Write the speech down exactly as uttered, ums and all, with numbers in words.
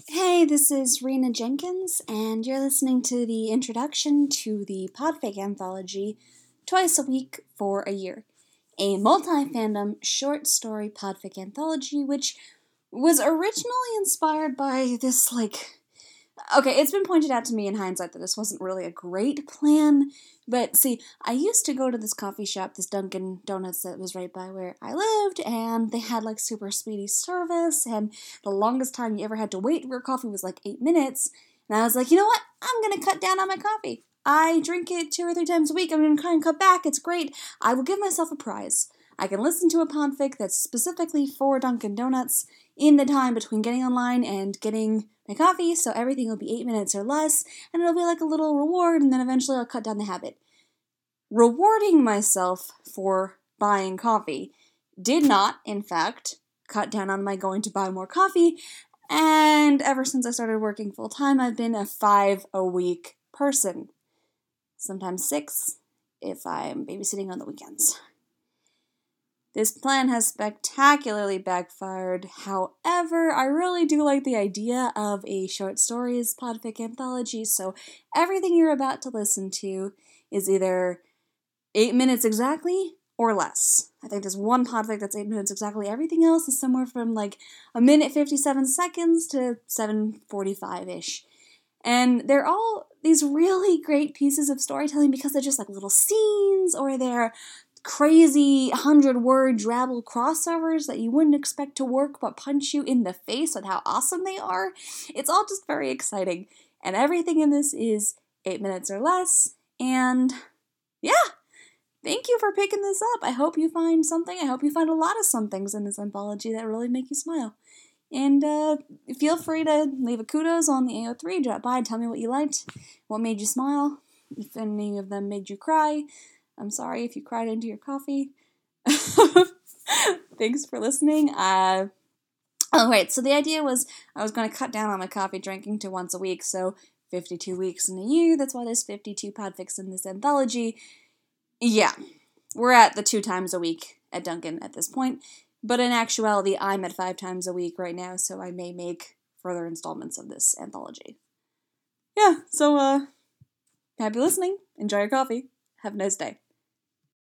Hey, this is Rena Jenkins, and you're listening to the introduction to the Podfake Anthology, Twice a Week for a Year, a multi-fandom short story podfic anthology which was originally inspired by this, like... Okay, it's been pointed out to me in hindsight that this wasn't really a great plan, but see, I used to go to this coffee shop, this Dunkin' Donuts that was right by where I lived, and they had like super speedy service, and the longest time you ever had to wait for your coffee was like eight minutes, and I was like, you know what, I'm gonna cut down on my coffee. I drink it two or three times a week, I'm gonna try and cut back, it's great. I will give myself a prize. I can listen to a podfic that's specifically for Dunkin' Donuts in the time between getting online and getting my coffee, so everything will be eight minutes or less, and it'll be like a little reward, and then eventually I'll cut down the habit. Rewarding myself for buying coffee did not, in fact, cut down on my going to buy more coffee, and ever since I started working full-time, I've been a five-a-week person. Sometimes six, if I'm babysitting on the weekends. This plan has spectacularly backfired. However, I really do like the idea of a short stories podfic anthology, so everything you're about to listen to is either eight minutes exactly or less. I think there's one podfic that's eight minutes exactly. Everything else is somewhere from like a minute fifty-seven seconds to seven forty-five-ish. And they're all these really great pieces of storytelling because they're just like little scenes, or they're crazy hundred-word drabble crossovers that you wouldn't expect to work but punch you in the face with how awesome they are. It's all just very exciting, and everything in this is eight minutes or less, and yeah, thank you for picking this up. I hope you find something, I hope you find a lot of somethings in this anthology that really make you smile. And uh, feel free to leave a kudos on the A O three, drop by and tell me what you liked, what made you smile, if any of them made you cry. I'm sorry if you cried into your coffee. Thanks for listening. Uh, oh, wait, so the idea was I was going to cut down on my coffee drinking to once a week, so fifty-two weeks in a year. That's why there's fifty-two podfics in this anthology. Yeah, we're at the two times a week at Dunkin' at this point, but in actuality, I'm at five times a week right now, so I may make further installments of this anthology. Yeah, so, uh, happy listening. Enjoy your coffee. Have a nice day.